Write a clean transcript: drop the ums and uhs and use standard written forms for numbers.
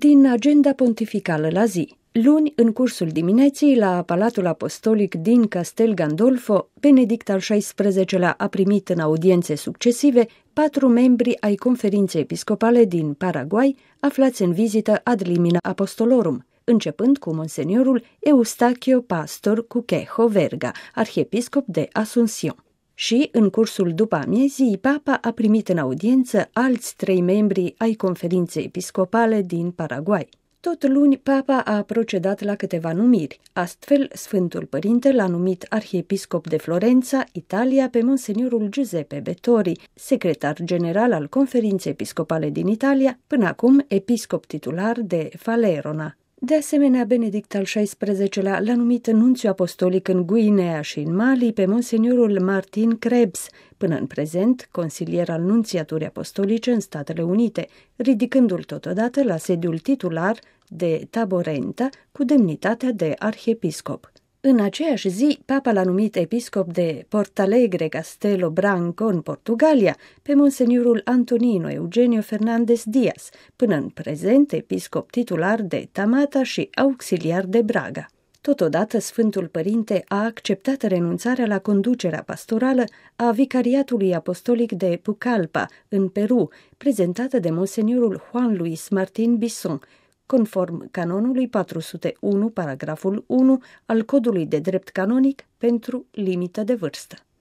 Din agenda pontificală la zi. Luni, în cursul dimineții, la Palatul Apostolic din Castel Gandolfo, Benedict al XVI-lea a primit în audiențe succesive 4 membri ai Conferinței Episcopale din Paraguay, aflați în vizită ad limina apostolorum, începând cu monseniorul Eustachio Pastor Cuquejo Verga, arhiepiscop de Asunción. Și, în cursul după-amiezii, Papa a primit în audiență alți 3 membri ai Conferinței Episcopale din Paraguay. Tot luni, Papa a procedat la câteva numiri. Astfel, Sfântul Părinte l-a numit arhiepiscop de Florența, Italia, pe monseniorul Giuseppe Bettori, secretar general al Conferinței Episcopale din Italia, până acum episcop titular de Falerona. De asemenea, Benedict al XVI-lea l-a numit nunțiu apostolic în Guinea și în Mali pe monseniorul Martin Krebs, până în prezent consilier al nunțiaturii apostolice în Statele Unite, ridicându-l totodată la sediul titular de Taborenta cu demnitatea de arhiepiscop. În aceeași zi, Papa l-a numit episcop de Portalegre Castelo Branco în Portugalia pe monseniorul Antonino Eugenio Fernandez Diaz, până în prezent episcop titular de Tamata și auxiliar de Braga. Totodată, Sfântul Părinte a acceptat renunțarea la conducerea pastorală a vicariatului apostolic de Pucallpa, în Peru, prezentată de monseniorul Juan Luis Martin Bisson, conform canonului 401, paragraful 1 al Codului de Drept Canonic pentru limită de vârstă.